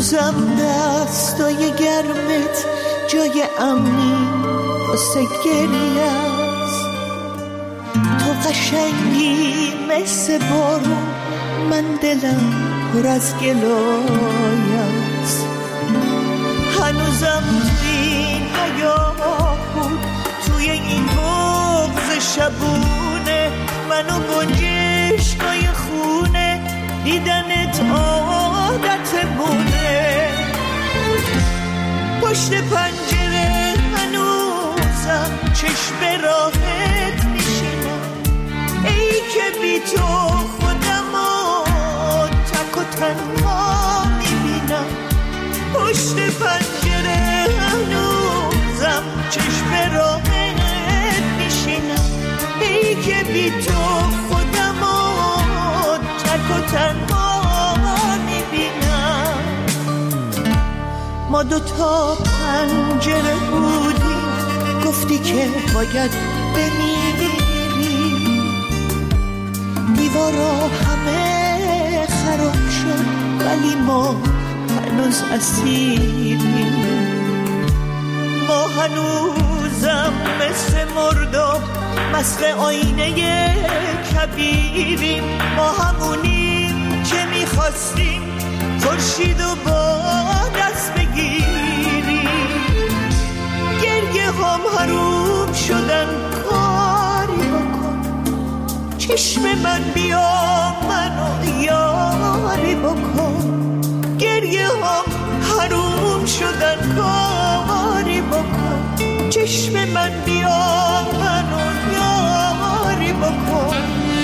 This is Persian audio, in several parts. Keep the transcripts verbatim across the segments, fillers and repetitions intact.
هنوزم دستای گرمت جای امنی واسه گریه است. تو قشنگی مثل بارون، من دلم پر از گلای است. هنوزم توی این حیاه بود، توی این بغض شبونه، منو گنجشکای خونه، دیدنت عادت مونه. پشت پنجره هنوزم چشم راحت میشینم، ای که بی تو خودمو تک و تنها میبینم. پشت پنجره هنوزم چشم راحت میشینم، ای که بی تو خودمو تک و تنها میبینم. ما دوتا پنجره بودیم، گفتی که باید بمیری. دیوارا همه خراب شد ولی ما هنوز اسیریم. ما هنوزم مثل مرداب مست آینه کبیریم. ما همونیم که میخواستیم خورشید و با دست بگیریم. گریه هم حروم شدن، کاری بکن چشم من، بیا منو یاری بکن. گریه هم حروم شدن، کاری بکن چشم من، بیا منو یاری بکن.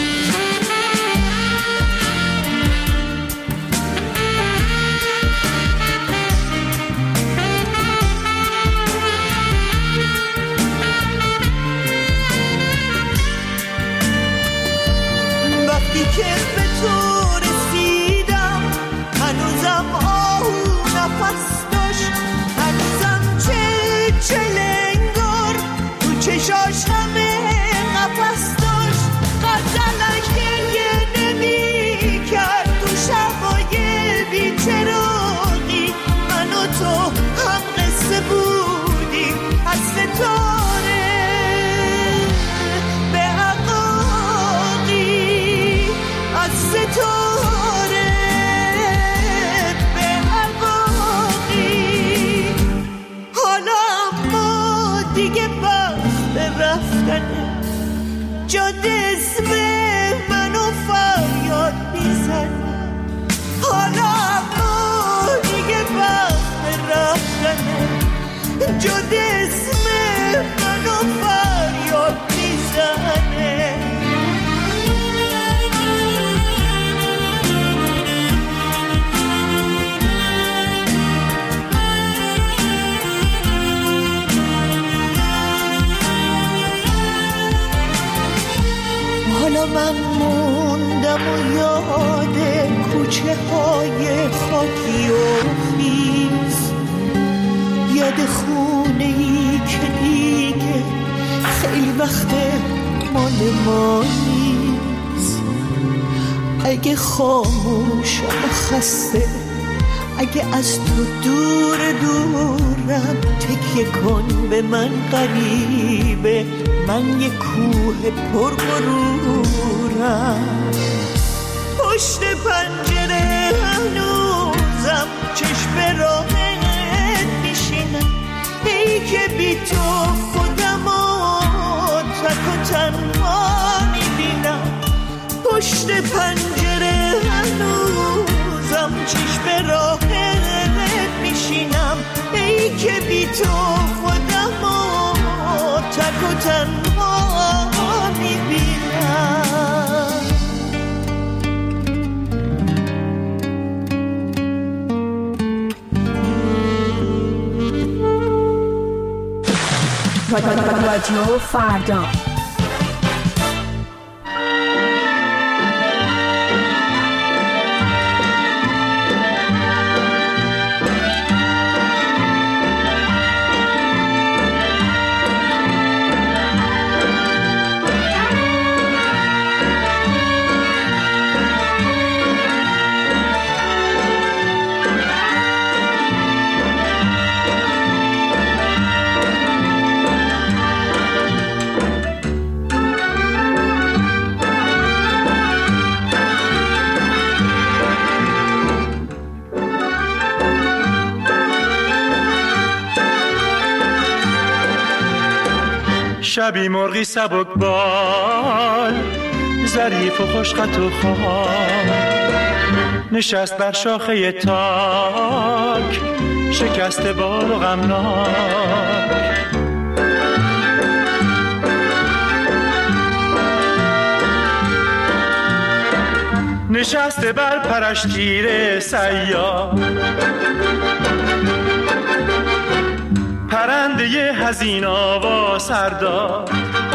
وقتی که به تو رسیدم هنوزم آهو نفس داشت، هنوزم چه چلنگار تو چشاش همه نفس داشت. غزلش گریه نمی کرد تو شبای بی‌چراغی، من و تو هم قصه بودیم از ستاره به عقاقی، از ستاره به عقاقی. حالا ما دیگه وقت رفتنه، جاده اسم منو فریاد میزنه. حالا ما دیگه وقت رفتنه، جاده اسم منو فریاد میزنه. حالا من موندم و یاد کوچه های خاکی و خیز، یاد خونه ای که دیگه خیلی وقت مال ما نیست. اگه خاموشم و خسته، اگه از تو دور دورم، تکیه کن به من غریبه، من یه کوه پر غرورم. پشت پنجره هنوزم چشم راحت میشینم، ای که بی تو خودمو تک و تنها میبینم. پشت پنجره هنوزم چشم راحت میشینم، ای که بی تو خودمو تک و تنها میبینم. رادیو فردا. شبی مرغی سبک بال ظریف و خوشخط و خال نشست بر شاخه تاک شکست بال و غمناک. نشسته بر پرش تیر سیاه پرنده حزین آوا سرداد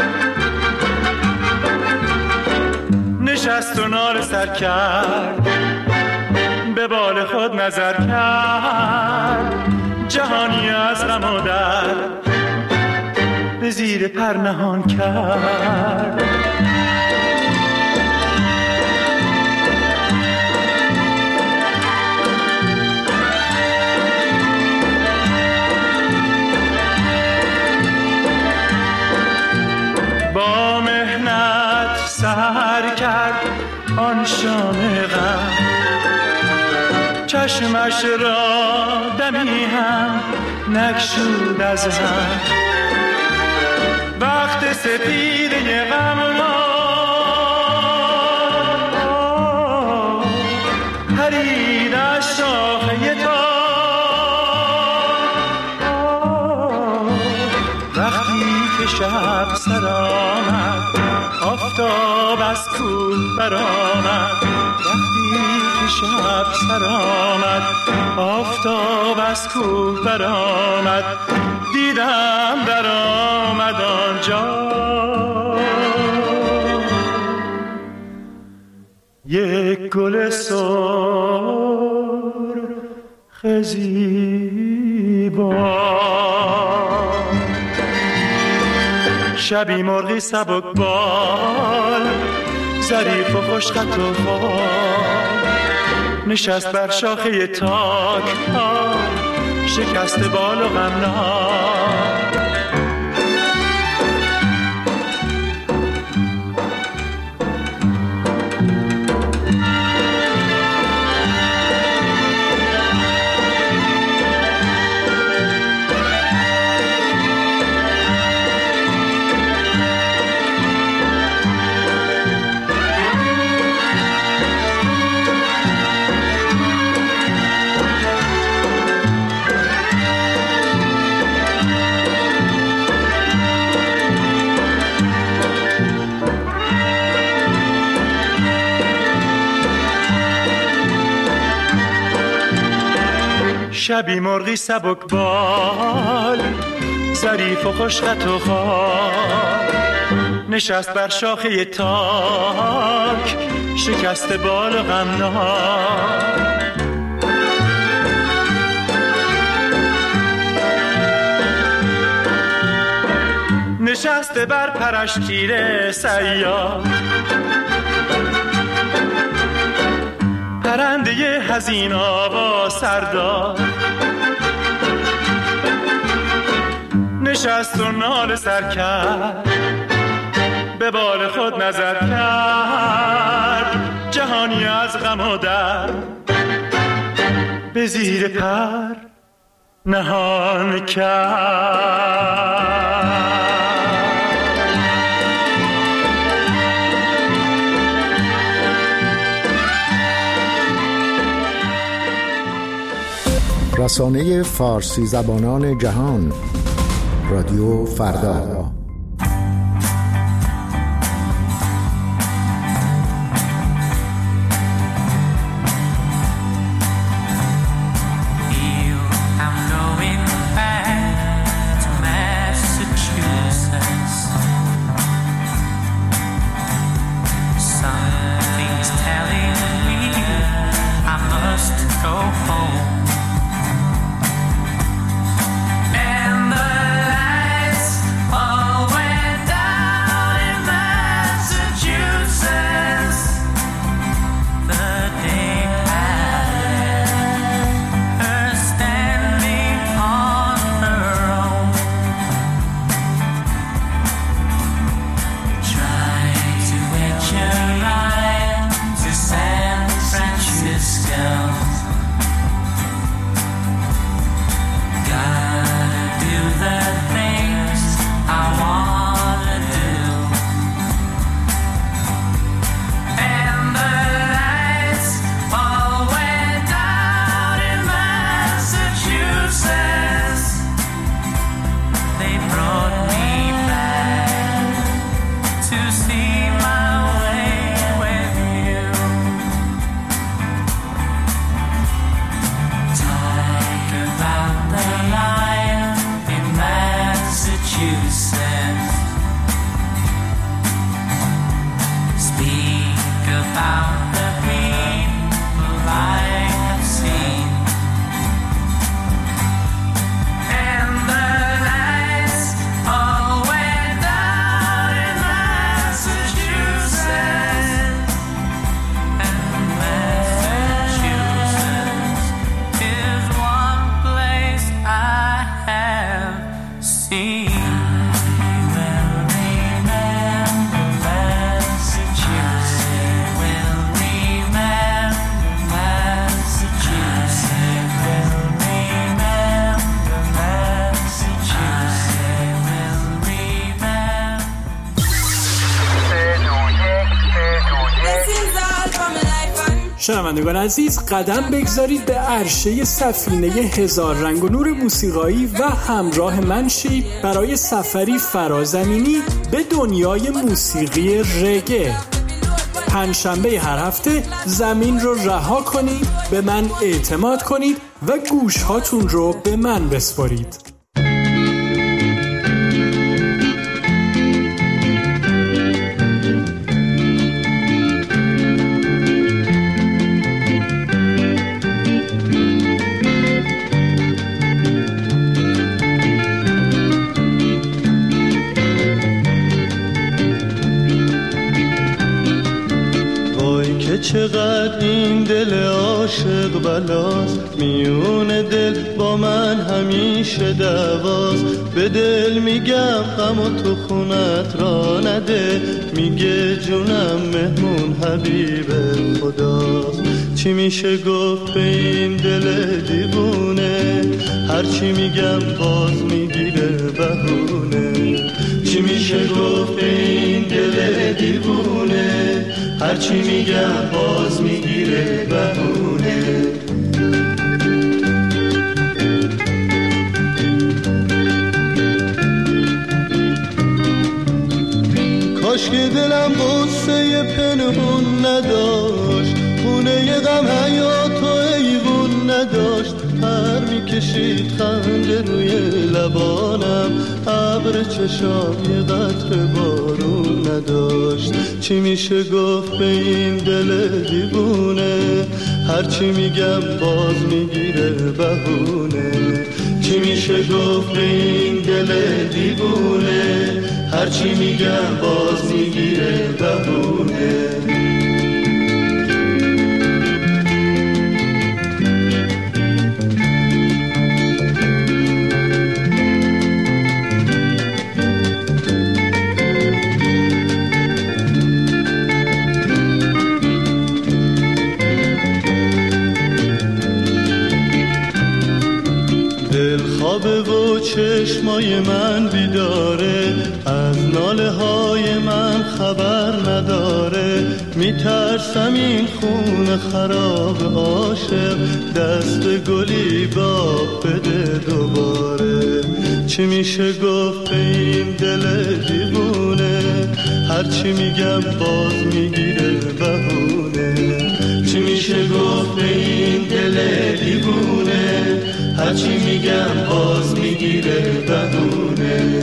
نشست و نال سر کرد به بال خود نظر کرد جهانی از غم و درد به زیر پر نهان کرد. با مهنت سحر کرد آن شام غم چشمش را دمی هم نگشود از هم وقت سپیده غم را پرید از شاخه تا وقتی که شب سر آمد آفتاب از کوه برآمد وقتی که شب سر آمد آفتاب از کوه برآمد دیدم در آمد آنجا یک گل سرخ زیبا. شبی مرغی سبک بال ظریف و خوشخط و خال نشست بر شاخه تاک شکست بال و غمناک. شبی مرغی سبک بال ظریف و خوشخط و خال نشست بر شاخه تاک شکست بال و غمناک. نشسته بر پرش تیر سیاه پرنده حزین آوا سرداد نشست و نال سر کرد به بال خود نظر کرد جهانی از غم و درد به زیر پر نهان کرد. رسانه فارسی زبانان جهان رادیو فردا. And the lights شنوندگان عزیز، قدم بگذارید به عرشه سفینه هزار رنگ و نور موسیقایی و همراه من شید برای سفری فرازمینی به دنیای موسیقی رگه. پنجشنبه هر هفته زمین رو رها کنید، به من اعتماد کنید و گوش هاتون رو به من بسپارید. چقدر این دل عاشق بلاست، میون دل با من همیشه دعواست. به دل میگم غم و تو خونت را نده، میگه جونم مهمون حبیب خداست. چی میشه گفت به این دل دیوونه، هرچی میگم باز میگیره بهونه. چی میشه گفت به این دل دیوونه، هرچی میگم باز میگیره بهونه. کاش که دلم غصه پنهون نداشت، خونه غم حیات و ایوون نداشت. پر میکشید خنده روی لبانم، ابر چشام یه قطره بارون نداشت. چی میشه گفت به این دل دیوونه، هرچی میگم باز میگیره بهونه. چی میشه گفت به این دل دیوونه، هرچی میگم باز میگیره بهونه. چشمای من بیداره، از ناله های من خبر نداره. میترسم این خون خراب عاشق دست گلی باغ بده دوباره. چی میشه گفت به این دل دیوونه، هرچی میگم باز میگیره بهونه. چی میشه گفت به این دل دیوونه، هرچی میگم باز میگیره بهونه.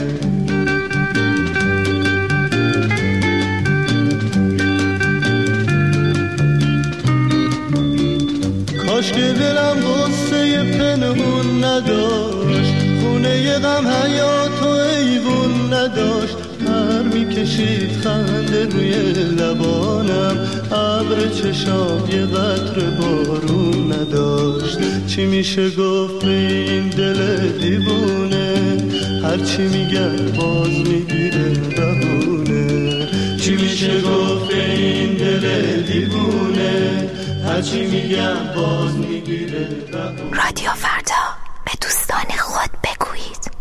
کاش که دلم غصه پنهون نداشت، خونه غم حیات و ایوون نداشت. پر میکشید خنده روی لبانم، ابر چشام یه قطره بارون نداشت. چی میشه گفت به این دل دیوونه، هرچی میگم باز میگیره بهونه. چی میشه گفت به این دل دیوونه، هرچی میگم باز میگیره بهونه. رادیو فردا، به دوستان خود بگویید.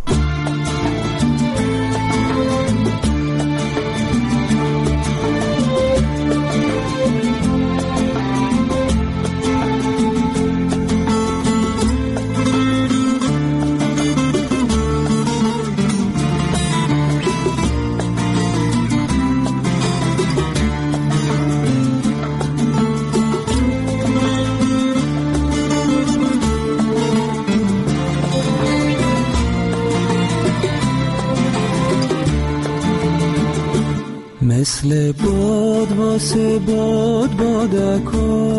مثل باد واسه باد بادکا،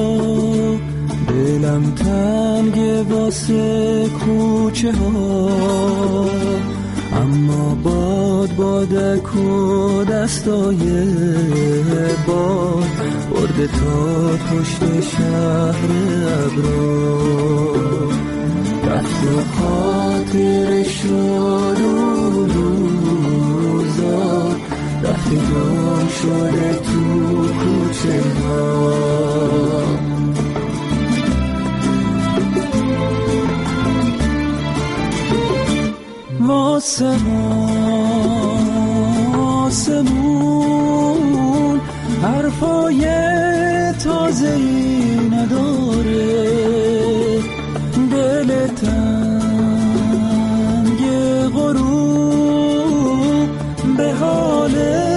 دلم تنگ واسه کوچه ها. اما باد بادکو دستای باد برده تا پشت شهر ابرو. رفت و خاطرش رو روزا رفت گم شده تو کوچه ها. آسمون حرفای تازه‌ای داره دل تنگ غروب به حال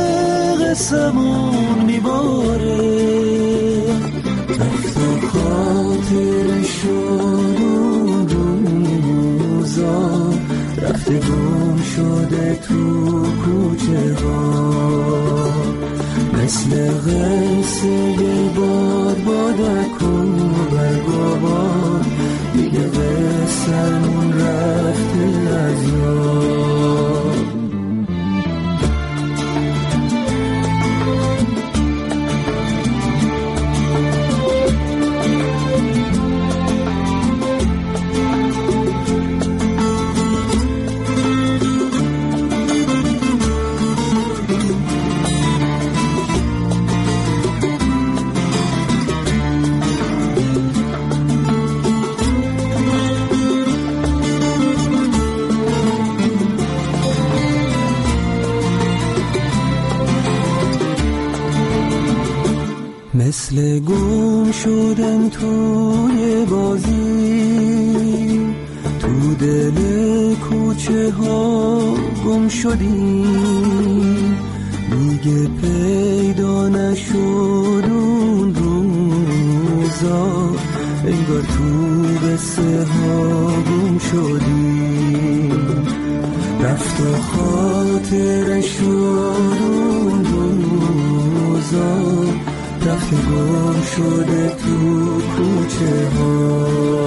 قسمون میباره رفت و خاطر شدون روزا رفته گم شده تو کوچه ها مثل قصه باد بادک و برگ و باد دیگه قصه‌مون رفته از یاد مثل گم شدن توی بازی تو دل کوچه ها گم شدیم دیگه پیدا نشد اون روزا انگار تو قصه ها گم شدیم رفت و خاطر شد اون روزا رفت گم شده تو کوچه ها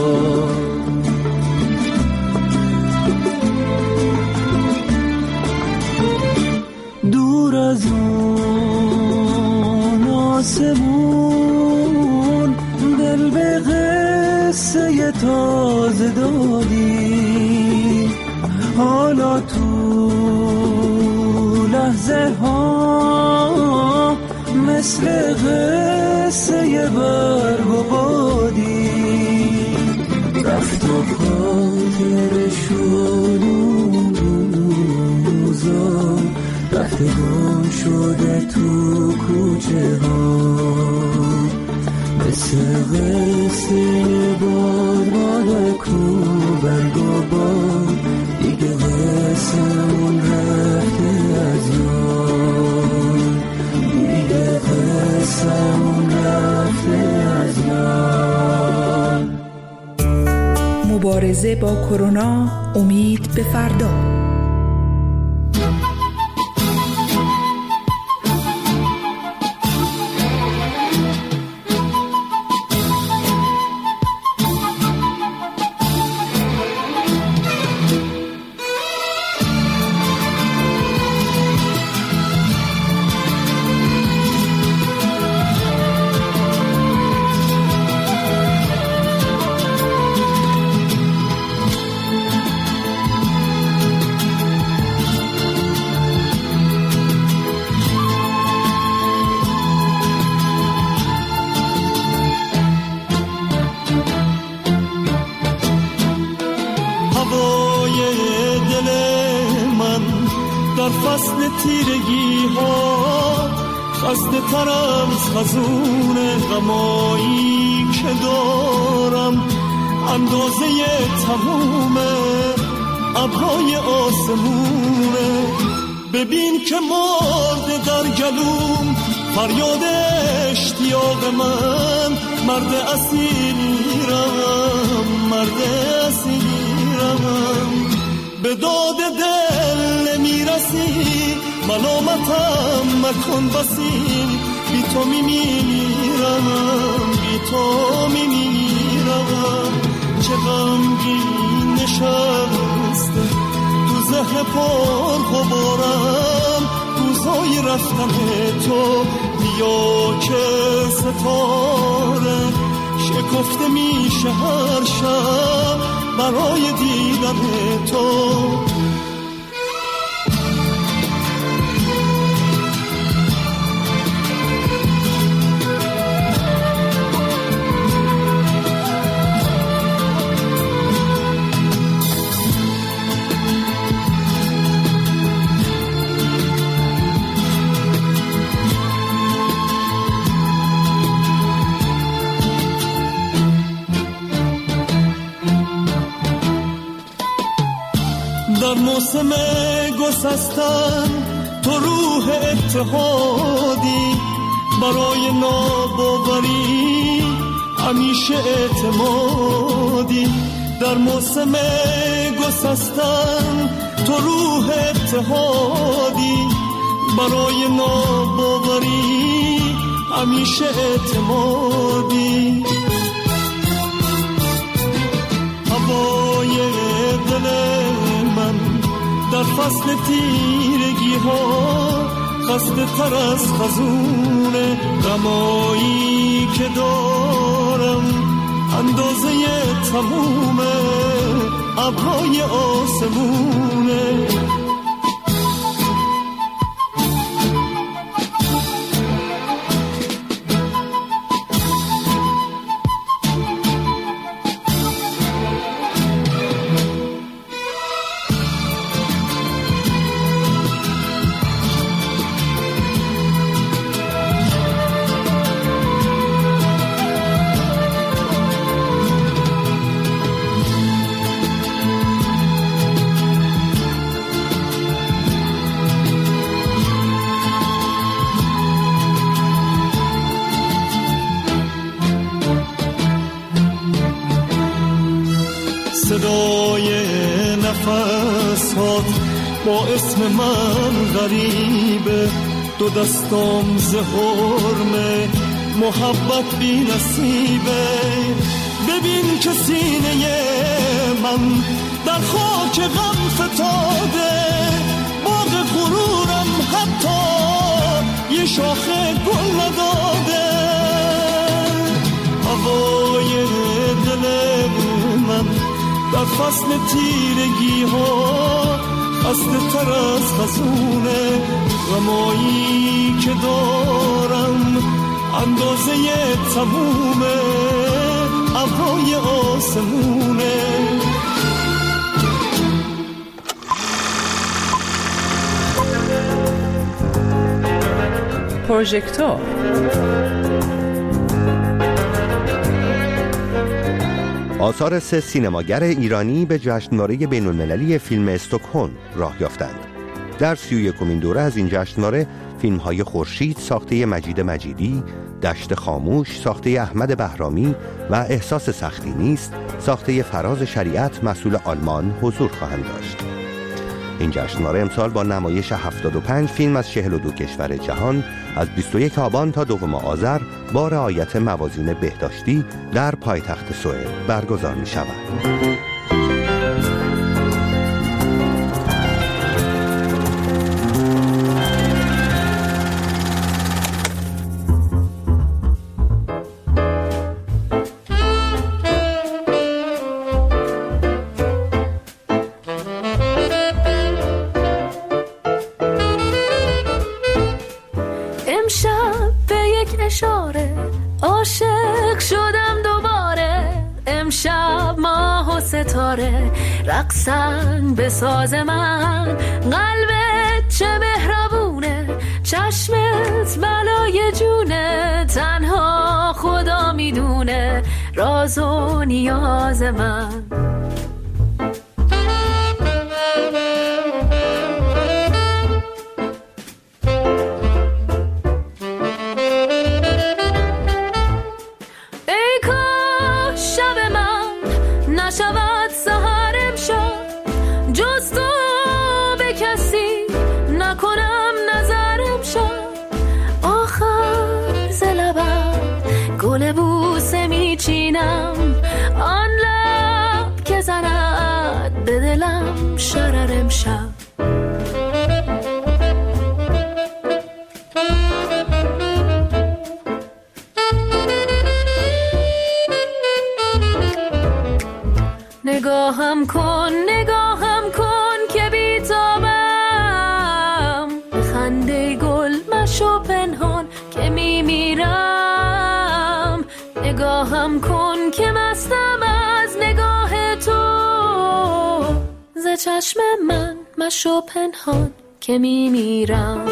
دور از اون آسمون دل به قصه تازه دادی حالا تو لحظه ها مثل قصه برگ و بادی رفت و خاطر شد اون روزا رفت گم شده تو کوچه ها مثل قصه باد بادک و برگ و باد دیگه قصه‌مون رفته از یاد دیگه قصه‌مون رفته از یاد. مبارزه با کرونا، امید به فردا. تیرگی ها خسته تر از خزون غمایی که دارم اندازه تموم ابرهای آسمونه ببین که مرده در گلوم فریاد اشتیاق من مرد اسیرم مرد اسیرم به داد دل میرسی ملامتم مکن بسی بی تو میمیرم بی تو میمیرم چه غمگین نشسته تو ذهن پر غبارم روزای رفتن تو بیا که ستاره شکفته میشه هر شب برای دیدن تو موسم گسستن تو روح اتحادی، برای ناباوری همیشه اعتمادی. در موسم گسستن تو روح اتحادی، برای ناباوری همیشه اعتمادی. هوای دل من در فصل تیرگی ها خسته تر از خزونه، غمایی که دارم اندازه تموم ابرهای آسمونه. صدای نفسات با اسم من غریبه، دو دستام زهرمه محبت بی نصیبه. ببین که سینه من در خاک غم فتاده، باغ غرورم حتی یه شاخه گل نداده. هوای دل من در فصل تیرگی ها خسته تر از خزونه، غمایی که دارم اندازه تموم ابرهای آسمونه. پروژکتور آثار سه سینماگر ایرانی به جشنواره بین‌المللی فیلم استکهلم راه یافتند. در سی و یکمین دوره از این جشنواره فیلم‌های خورشید ساخته مجید مجیدی، دشت خاموش ساخته احمد بهرامی و احساس سختی نیست ساخته فراز شریعت مسئول آلمان حضور خواهند داشت. این جشنواره امسال با نمایش هفتاد و پنج فیلم از چهل و دو کشور جهان از بیست و یک آبان تا دوم آذر با رعایت موازین بهداشتی در پایتخت سوئد برگزار می شود. عاشق شدم دوباره، امشب ماه و ستاره رقصن به ساز من. قلبت چه مهربونه، چشمت بلای جونه، تنها خدا میدونه راز و نیاز من. آن لب که زند به دلم شرر امشب. نگاهم کن نگاهم کن که بیتابم، خنده گل مشو پنهان که میمیرم. نگاهم کن که مستم از نگاه تو، ز چشم من مشو پنهان که میمیرم.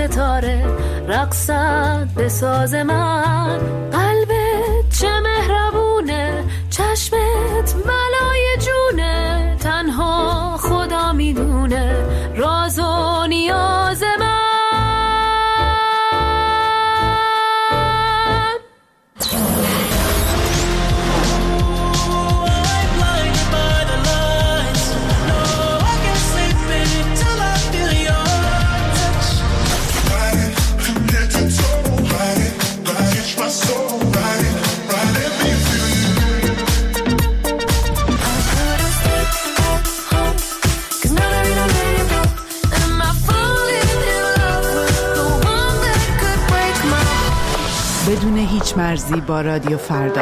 ستاره رقصد به ساز من. قلبت چه مهربونه، چشمت ملای جونه، تنها خدا میدونه راز و نیاز من. بدون هیچ مرزی با رادیو فردا.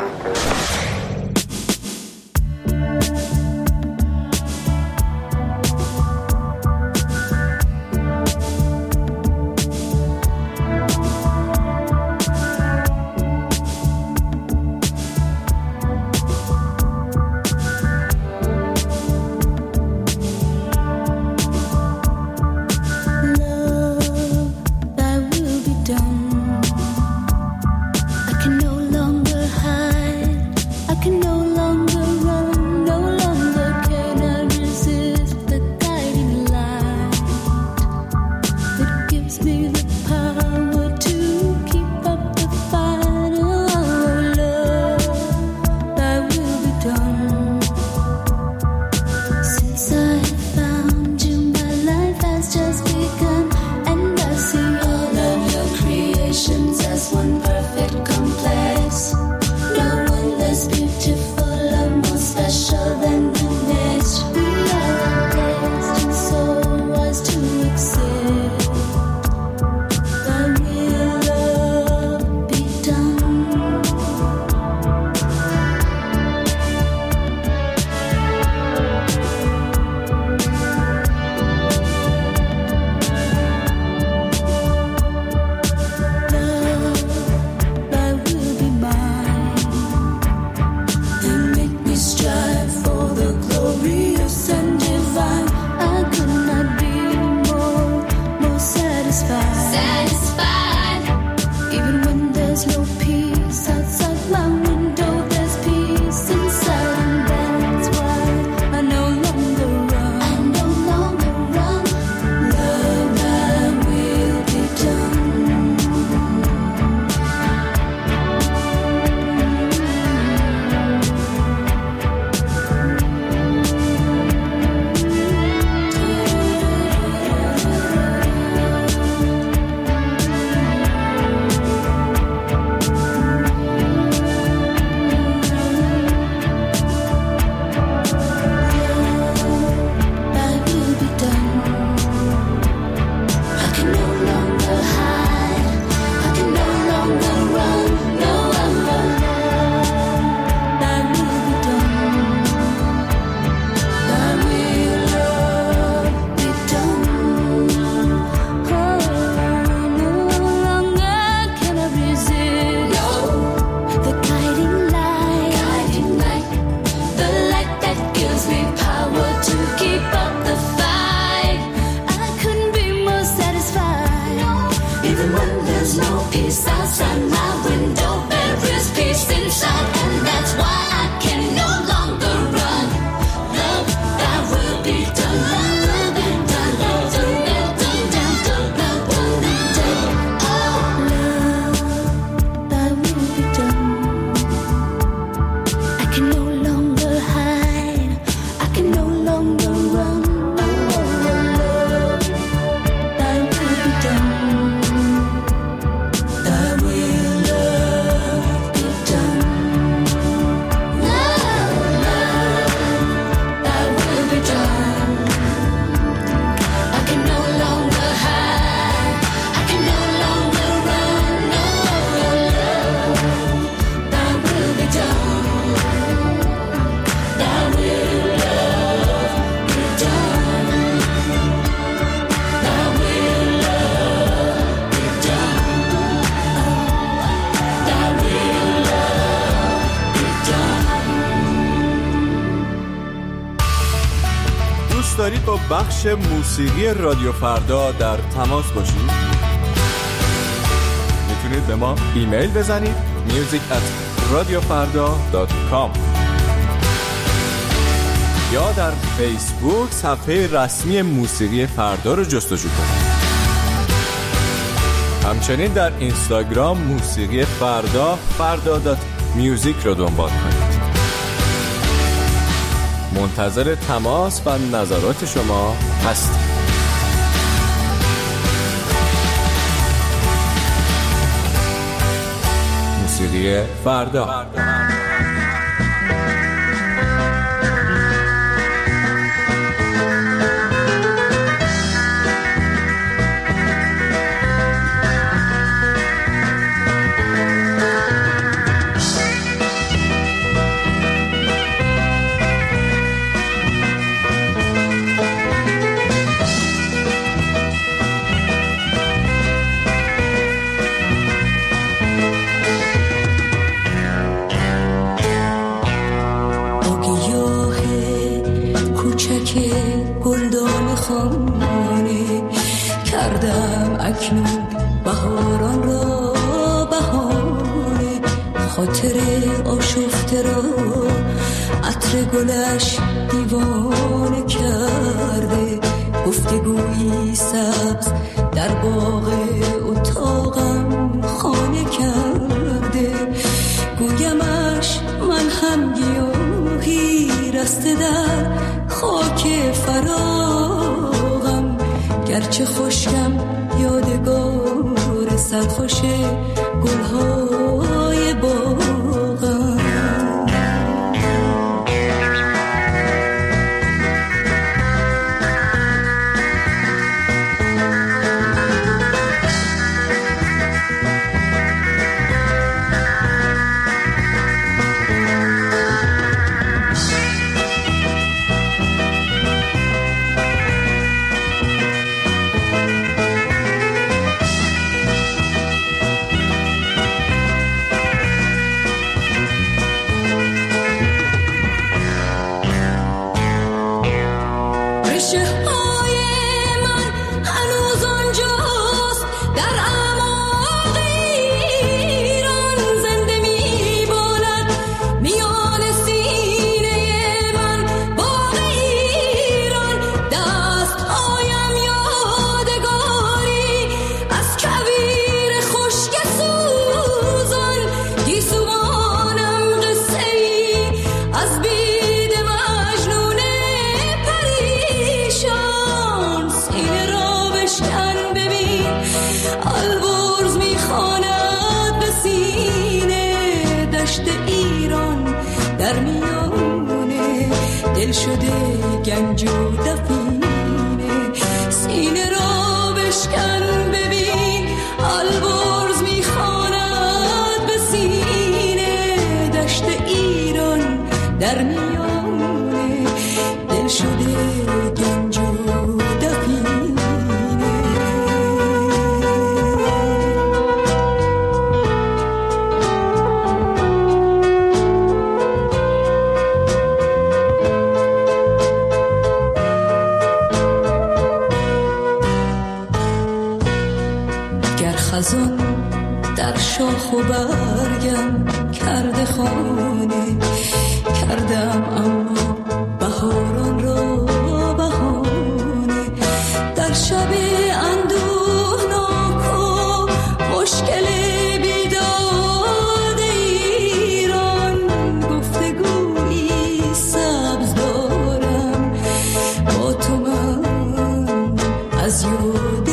دارید با بخش موسیقی رادیو فردا در تماس باشید؟ به ما ایمیل بزنید میوزیک ات رادیو فردا دات کام یا در فیسبوک صفحه رسمی موسیقی فردا رو جستجو کنید. همچنین در اینستاگرام موسیقی فردا فردا دات میوزیک رو دنبال کنید. منتظر تماس و نظرات شما هستیم. موسیقی فردا. اکنون بهاران را بهانه، خاطر آشفته را عطر گلش دیوانه کرده. گفتگویی سبز در باغ اتاقم خانه کرده. گویمش من هم گیاهی رسته در خاک فراغم، گرچه خشکم یادگار سرخوش گلهای باغم. شده گنج و دفینه، سینه را بشکن ببین البرز میخواند به سینه. دشت ایران در میانه دل شده گنج و دفینه. خزان در شاخ و برگم کرده خانه، کردم اما بهاران را بهانه. در شب اندوهناک و مشکل بیداد ایران، گفتگویی سبز دارم با تو من از یاد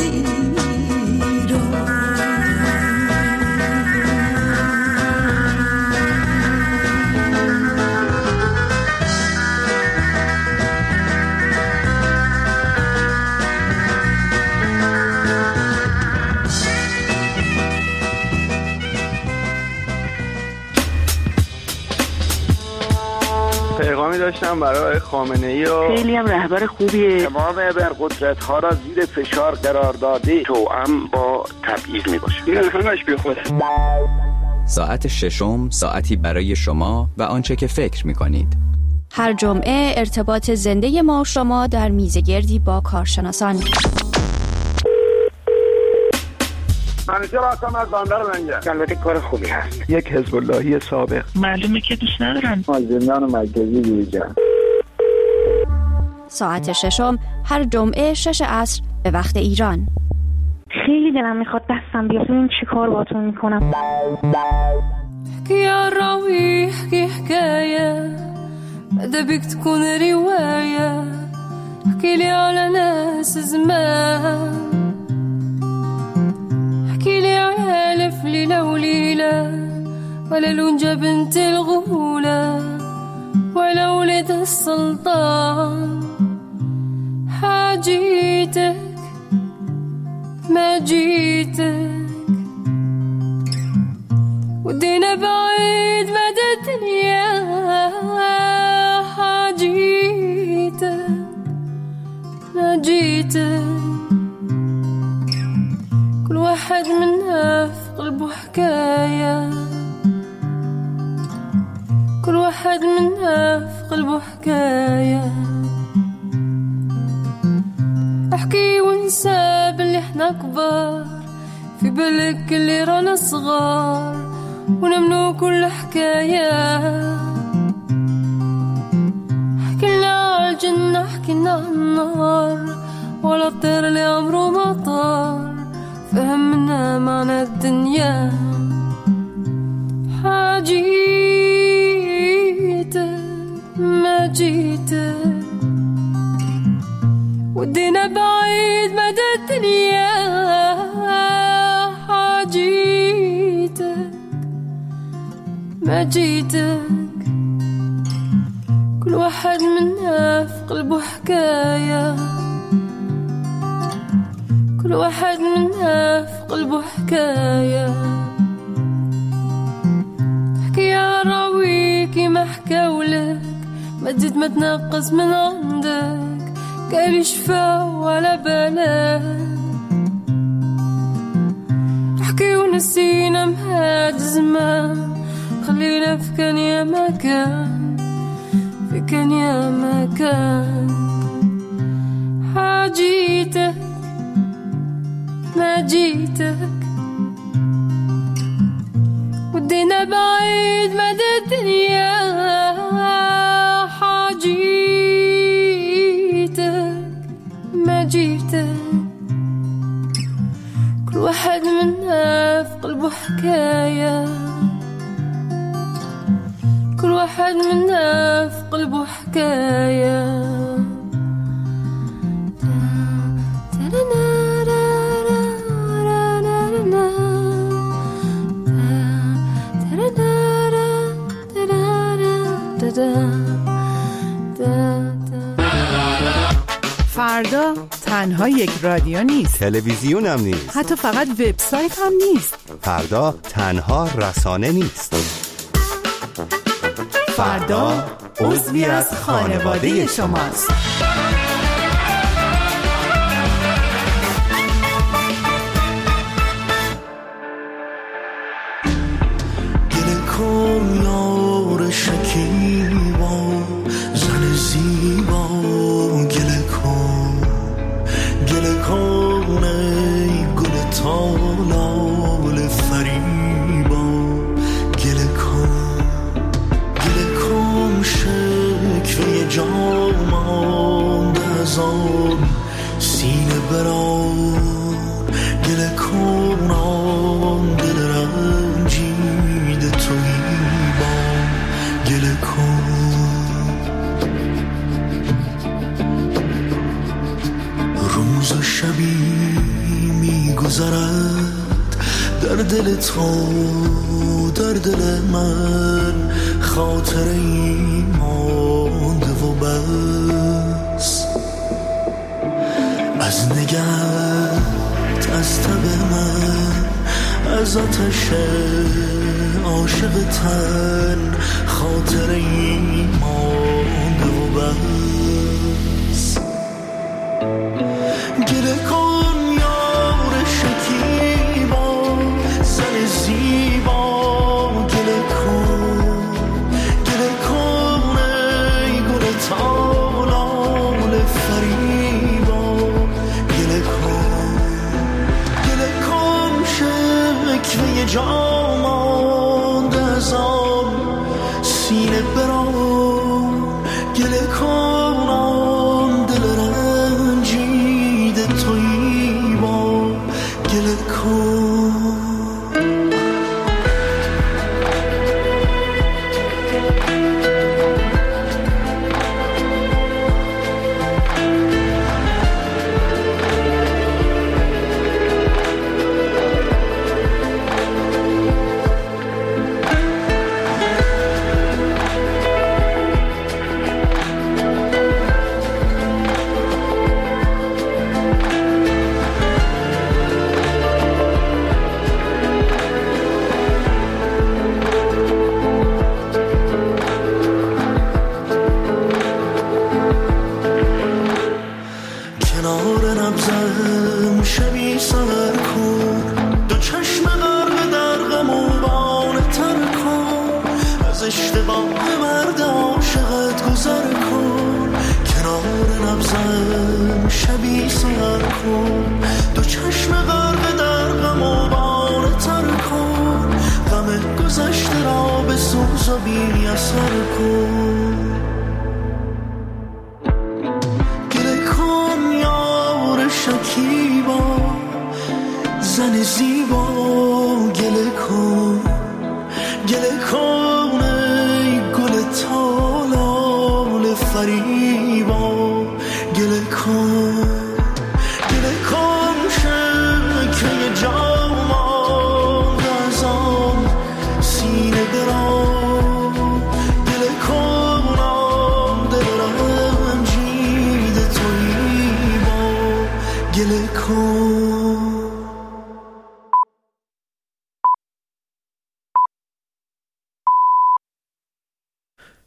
پیغامی داشتم برای خامنه‌ای و خیلی هم رهبر خوبیه. تمام ابرقدرت‌ها را زیر فشار قرار داده، توأم با تبعیض میباشه. این همش بیخوده. ساعت ششم، ساعتی برای شما و آنچه که فکر میکنید. هر جمعه ارتباط زنده ما شما در میزگردی با کارشناسان. من منیجر هستم از بندر لنگر. البته کار خوبی هست. یک حزب اللهی سابق. معلومه که دوست ندارم. از زندان مرکزی بیرون. ساعت ششم هر جمعه شش عصر به وقت ایران. خیلی دلم میخواد دستم بیاد ببینم چی کار باهاتون میکنم. يا راوي احكي حكاية ماذا بيك تكون رواية احكي لي على ناس زمان احكي لي على ألف ليلة وليلة ولا لونجة بنت الغولة ولا ولد السلطان حاجيتك ما جيتك ودينا بعيد مدى الدنيا حاجيتك ما جيتك كل واحد منا في قلبه حكاية كل واحد منا في قلبه حكاية احكي ونسى باللي احنا كبار في بالك اللي رانا صغار ونمنو كل حكاية حكينا عالجنة حكينا عالنار ولا الطير اللي عمره ما طار فهمنا معنى الدنيا حاجيتك ما جيتك ودينا بعيد مدى الدنيا حاجيتك ما جيتك كل واحد منا في قلبه حكاية كل واحد منا في قلبه حكاية حكي يا راويكي ما حكاولك ما تزيد ما تنقص من عندك قال شفاو على بالك احكي ونسينا مهاد زمان خلينا في كان يا مكان في كان يا مكان حاجيتك ما جيتك ودينا بعيد مدى الدنيا حاجيتك ما جيتك كل واحد منا في قلبه حكاية كل واحد منا في قلبه حكاية فردا تنها یک رادیو نیست، تلویزیون هم نیست، حتی فقط وبسایت هم نیست. فردا تنها رسانه نیست. فردا عضوی از خانواده شماست. گله کن یار شکیبا زن زیبا گله کن گله کن ای گل تالال فریبا گله کن گله کن شکوه جام از آن سینه بران گله کن آن دل رنجیده تویی با گله کن روز و شبی میگذرد در دل تو در دل من خاطری مانده و بس از نگهت از تب من از آتش عاشق تن خاطری مانده و بس گله کن یار شکیبا زن زیبا گله کن گله کن ای گل تالال فریبا گله کن گله کن شکوه کن گله کن آن دل رنجیده تویی با گله کن فریبا گله کن